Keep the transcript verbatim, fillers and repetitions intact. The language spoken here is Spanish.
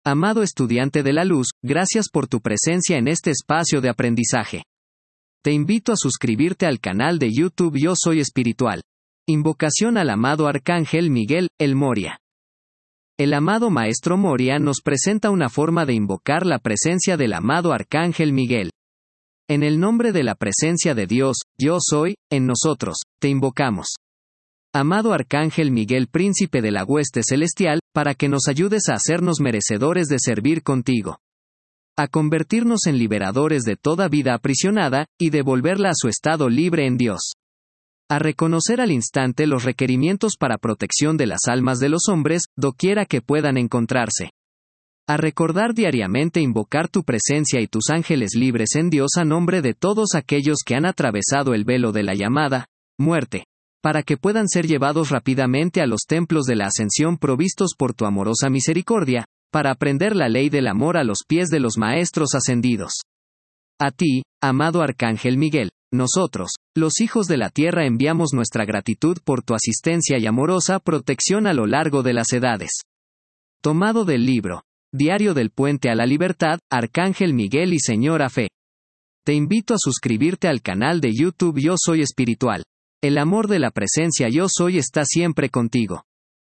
Amado estudiante de la luz, gracias por tu presencia en este espacio de aprendizaje. Te invito a suscribirte al canal de YouTube Yo Soy Espiritual. Invocación al amado Arcángel Miguel, el Moria. El amado Maestro Moria nos presenta una forma de invocar la presencia del amado Arcángel Miguel. En el nombre de la presencia de Dios, Yo Soy, en nosotros, te invocamos. Amado Arcángel Miguel, príncipe de la hueste celestial, para que nos ayudes a hacernos merecedores de servir contigo. A convertirnos en liberadores de toda vida aprisionada, y devolverla a su estado libre en Dios. A reconocer al instante los requerimientos para protección de las almas de los hombres, doquiera que puedan encontrarse. A recordar diariamente invocar tu presencia y tus ángeles libres en Dios a nombre de todos aquellos que han atravesado el velo de la llamada muerte, para que puedan ser llevados rápidamente a los templos de la ascensión provistos por tu amorosa misericordia, para aprender la ley del amor a los pies de los maestros ascendidos. A ti, amado Arcángel Miguel, nosotros, los hijos de la tierra, enviamos nuestra gratitud por tu asistencia y amorosa protección a lo largo de las edades. Tomado del libro Diario del Puente a la Libertad, Arcángel Miguel y Señora Fe. Te invito a suscribirte al canal de YouTube Yo Soy Espiritual. El amor de la presencia Yo Soy está siempre contigo.